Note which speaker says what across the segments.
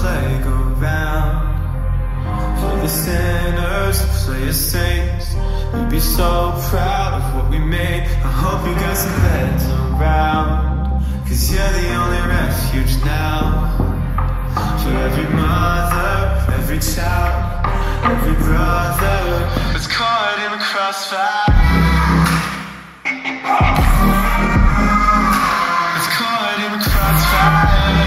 Speaker 1: playground for the sinners who play as saints. We'd be so proud of what we made. I hope you got some beds around, 'cause you're the only refuge now. For every mother, every child, every brother that's caught in a crossfire, that's caught in a crossfire.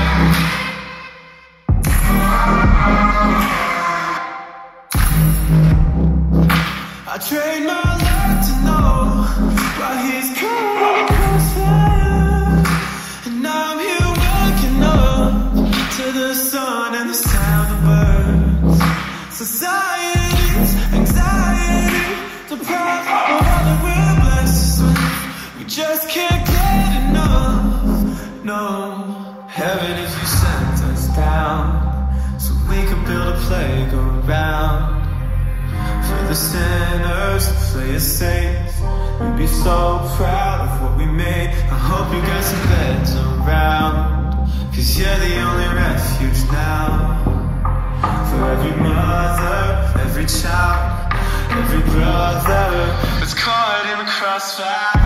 Speaker 1: I trained my life to know why he's caught in a crossfire, and now I'm here waking up to the sun and the sound of birds. Society's anxiety, deprived of all that we're blessed with. We just can't get enough. No, heaven is you sent us down so we can build a playground for the sinners who play as saints. We'd be so proud of what we made. I hope you got some beds around, 'cause you're the only refuge now. For every mother, every child, every brother that's caught in a crossfire,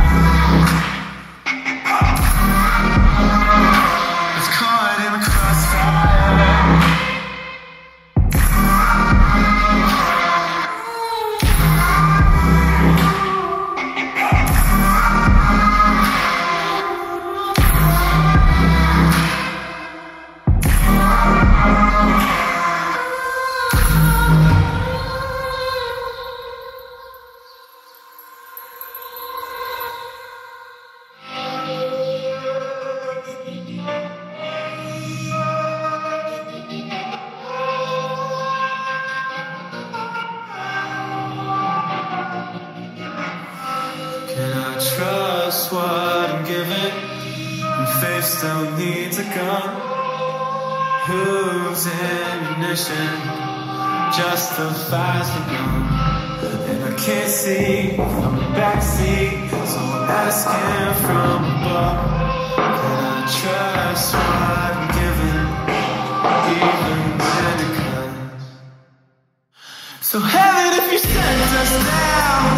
Speaker 1: that's caught in a crossfire. Can I trust what I'm given when faith still needs a gun? Whose ammunition justifies the gun? And I can't see from the backseat, so I'm asking from above. Can I trust what I'm given, even when it comes? So heaven, if you send us down